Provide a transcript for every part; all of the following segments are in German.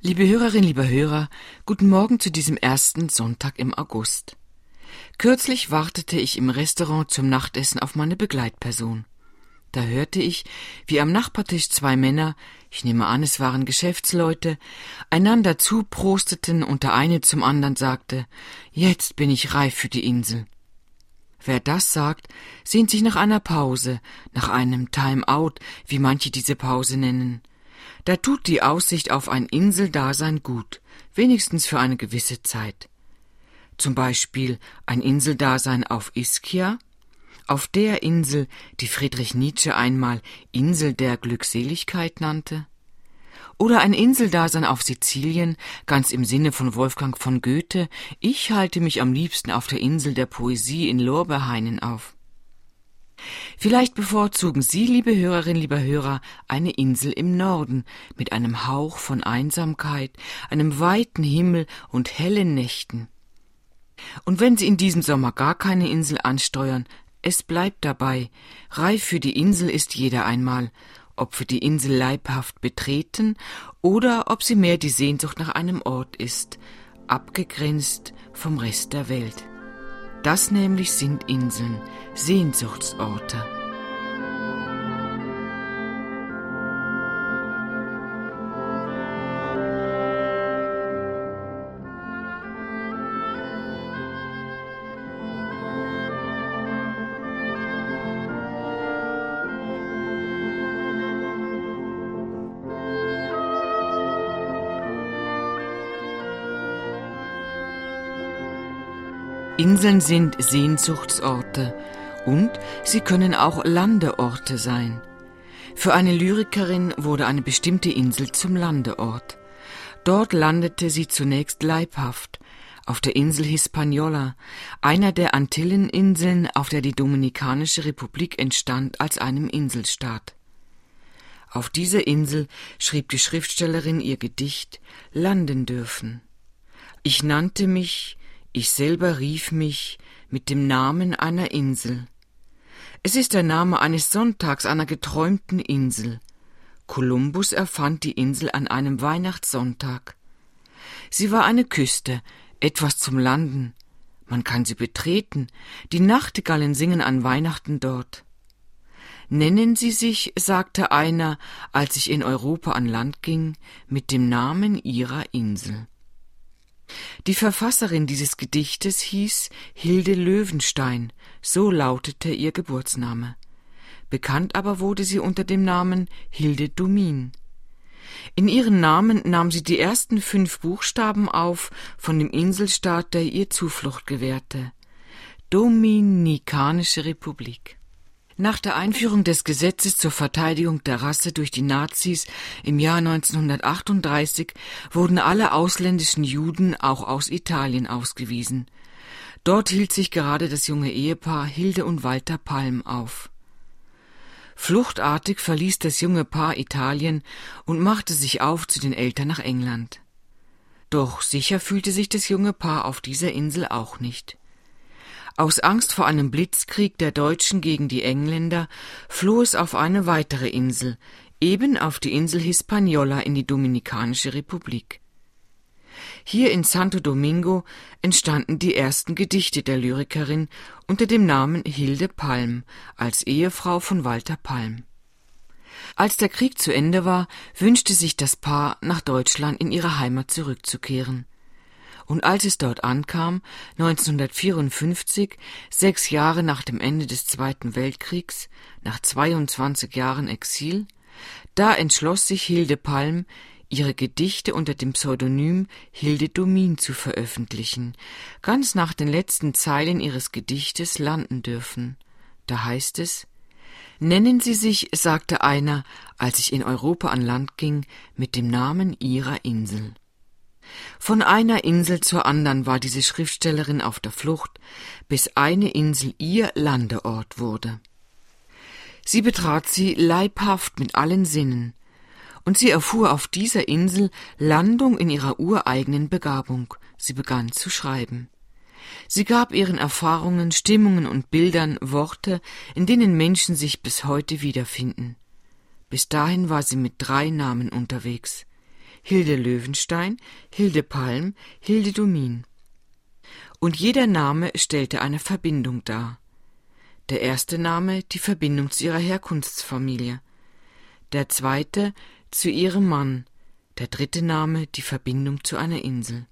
Liebe Hörerin, lieber Hörer, guten Morgen zu diesem ersten Sonntag im August. Kürzlich wartete ich im Restaurant zum Nachtessen auf meine Begleitperson. Da hörte ich, wie am Nachbartisch zwei Männer, ich nehme an, es waren Geschäftsleute, einander zuprosteten und der eine zum anderen sagte: »Jetzt bin ich reif für die Insel.« Wer das sagt, sehnt sich nach einer Pause, nach einem Time-out, wie manche diese Pause nennen. Da tut die Aussicht auf ein Inseldasein gut, wenigstens für eine gewisse Zeit. Zum Beispiel ein Inseldasein auf Ischia, auf der Insel, die Friedrich Nietzsche einmal Insel der Glückseligkeit nannte. Oder ein Inseldasein auf Sizilien, ganz im Sinne von Wolfgang von Goethe: Ich halte mich am liebsten auf der Insel der Poesie in Lorbeerhainen auf. Vielleicht bevorzugen Sie, liebe Hörerin, lieber Hörer, eine Insel im Norden mit einem Hauch von Einsamkeit, einem weiten Himmel und hellen Nächten. Und wenn Sie in diesem Sommer gar keine Insel ansteuern, es bleibt dabei: Reif für die Insel ist jeder einmal, ob für die Insel leibhaft betreten oder ob sie mehr die Sehnsucht nach einem Ort ist, abgegrenzt vom Rest der Welt. Das nämlich sind Inseln, Sehnsuchtsorte. Inseln sind Sehnsuchtsorte und sie können auch Landeorte sein. Für eine Lyrikerin wurde eine bestimmte Insel zum Landeort. Dort landete sie zunächst leibhaft, auf der Insel Hispaniola, einer der Antilleninseln, auf der die Dominikanische Republik entstand als einem Inselstaat. Auf dieser Insel schrieb die Schriftstellerin ihr Gedicht »Landen dürfen«. Ich selber rief mich mit dem Namen einer Insel. Es ist der Name eines Sonntags einer geträumten Insel. Kolumbus erfand die Insel an einem Weihnachtssonntag. Sie war eine Küste, etwas zum Landen. Man kann sie betreten, die Nachtigallen singen an Weihnachten dort. Nennen Sie sich, sagte einer, als ich in Europa an Land ging, mit dem Namen Ihrer Insel. Die Verfasserin dieses Gedichtes hieß Hilde Löwenstein, so lautete ihr Geburtsname. Bekannt aber wurde sie unter dem Namen Hilde Domin. In ihren Namen nahm sie die ersten 5 Buchstaben auf von dem Inselstaat, der ihr Zuflucht gewährte: Dominikanische Republik. Nach der Einführung des Gesetzes zur Verteidigung der Rasse durch die Nazis im Jahr 1938 wurden alle ausländischen Juden auch aus Italien ausgewiesen. Dort hielt sich gerade das junge Ehepaar Hilde und Walter Palm auf. Fluchtartig verließ das junge Paar Italien und machte sich auf zu den Eltern nach England. Doch sicher fühlte sich das junge Paar auf dieser Insel auch nicht. Aus Angst vor einem Blitzkrieg der Deutschen gegen die Engländer floh es auf eine weitere Insel, eben auf die Insel Hispaniola in die Dominikanische Republik. Hier in Santo Domingo entstanden die ersten Gedichte der Lyrikerin unter dem Namen Hilde Palm als Ehefrau von Walter Palm. Als der Krieg zu Ende war, wünschte sich das Paar, nach Deutschland in ihre Heimat zurückzukehren. Und als es dort ankam, 1954, 6 Jahre nach dem Ende des Zweiten Weltkriegs, nach 22 Jahren Exil, da entschloss sich Hilde Palm, ihre Gedichte unter dem Pseudonym Hilde Domin zu veröffentlichen, ganz nach den letzten Zeilen ihres Gedichtes Landen dürfen. Da heißt es: Nennen Sie sich, sagte einer, als ich in Europa an Land ging, mit dem Namen Ihrer Insel. Von einer Insel zur anderen war diese Schriftstellerin auf der Flucht, bis eine Insel ihr Landeort wurde. Sie betrat sie leibhaft mit allen Sinnen, und sie erfuhr auf dieser Insel Landung in ihrer ureigenen Begabung. Sie begann zu schreiben. Sie gab ihren Erfahrungen, Stimmungen und Bildern Worte, in denen Menschen sich bis heute wiederfinden. Bis dahin war sie mit 3 Namen unterwegs: Hilde Löwenstein, Hilde Palm, Hilde Domin. Und jeder Name stellte eine Verbindung dar. Der erste Name die Verbindung zu ihrer Herkunftsfamilie, der zweite zu ihrem Mann, der dritte Name die Verbindung zu einer Insel.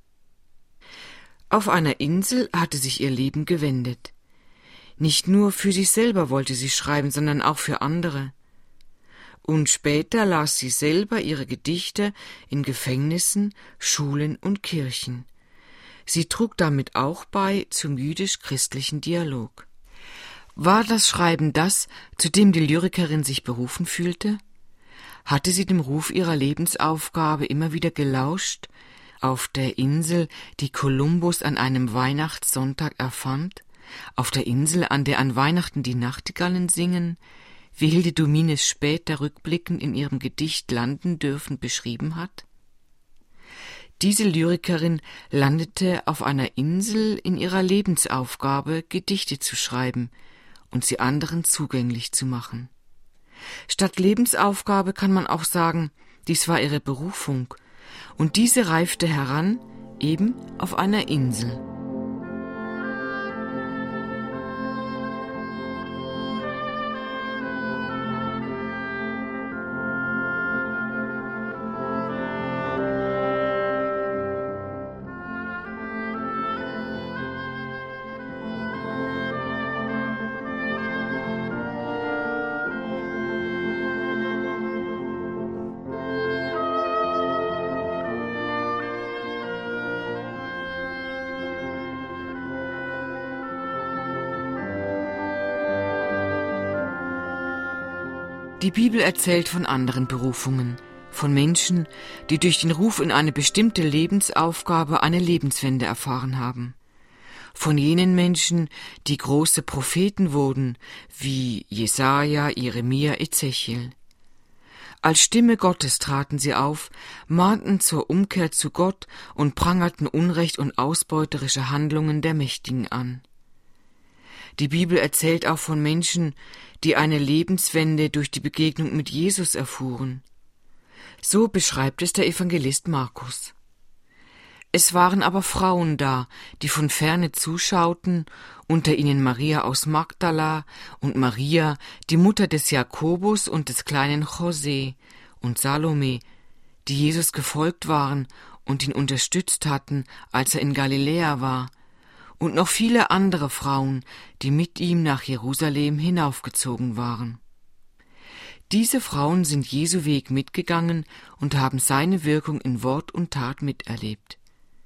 Auf einer Insel hatte sich ihr Leben gewendet. Nicht nur für sich selber wollte sie schreiben, sondern auch für andere. Und später las sie selber ihre Gedichte in Gefängnissen, Schulen und Kirchen. Sie trug damit auch bei zum jüdisch-christlichen Dialog. War das Schreiben das, zu dem die Lyrikerin sich berufen fühlte? Hatte sie dem Ruf ihrer Lebensaufgabe immer wieder gelauscht, auf der Insel, die Kolumbus an einem Weihnachtssonntag erfand, auf der Insel, an der an Weihnachten die Nachtigallen singen, wie Hilde Domin es später rückblickend in ihrem Gedicht Landen dürfen beschrieben hat? Diese Lyrikerin landete auf einer Insel in ihrer Lebensaufgabe, Gedichte zu schreiben und sie anderen zugänglich zu machen. Statt Lebensaufgabe kann man auch sagen, dies war ihre Berufung, und diese reifte heran, eben auf einer Insel. Die Bibel erzählt von anderen Berufungen, von Menschen, die durch den Ruf in eine bestimmte Lebensaufgabe eine Lebenswende erfahren haben. Von jenen Menschen, die große Propheten wurden, wie Jesaja, Jeremia, Ezechiel. Als Stimme Gottes traten sie auf, mahnten zur Umkehr zu Gott und prangerten Unrecht und ausbeuterische Handlungen der Mächtigen an. Die Bibel erzählt auch von Menschen, die eine Lebenswende durch die Begegnung mit Jesus erfuhren. So beschreibt es der Evangelist Markus. Es waren aber Frauen da, die von ferne zuschauten, unter ihnen Maria aus Magdala und Maria, die Mutter des Jakobus und des kleinen José, und Salome, die Jesus gefolgt waren und ihn unterstützt hatten, als er in Galiläa war, und noch viele andere Frauen, die mit ihm nach Jerusalem hinaufgezogen waren. Diese Frauen sind Jesu Weg mitgegangen und haben seine Wirkung in Wort und Tat miterlebt.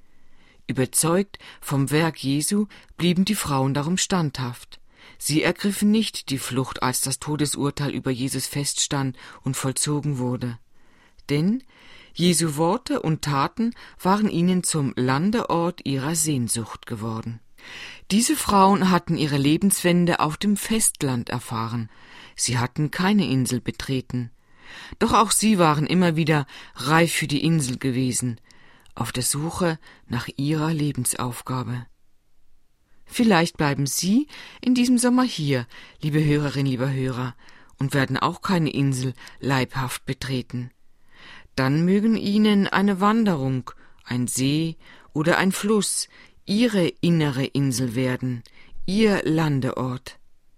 Überzeugt vom Werk Jesu blieben die Frauen darum standhaft. Sie ergriffen nicht die Flucht, als das Todesurteil über Jesus feststand und vollzogen wurde. Denn Jesu Worte und Taten waren ihnen zum Landeort ihrer Sehnsucht geworden. Diese Frauen hatten ihre Lebenswende auf dem Festland erfahren. Sie hatten keine Insel betreten. Doch auch sie waren immer wieder reif für die Insel gewesen, auf der Suche nach ihrer Lebensaufgabe. Vielleicht bleiben Sie in diesem Sommer hier, liebe Hörerin, lieber Hörer, und werden auch keine Insel leibhaft betreten. Dann mögen Ihnen eine Wanderung, ein See oder ein Fluss Ihre innere Insel werden, Ihr Landeort.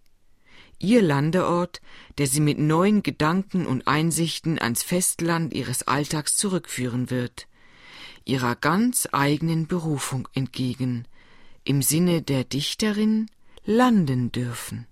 Ihr Landeort, der Sie mit neuen Gedanken und Einsichten ans Festland Ihres Alltags zurückführen wird, Ihrer ganz eigenen Berufung entgegen, im Sinne der Dichterin landen dürfen.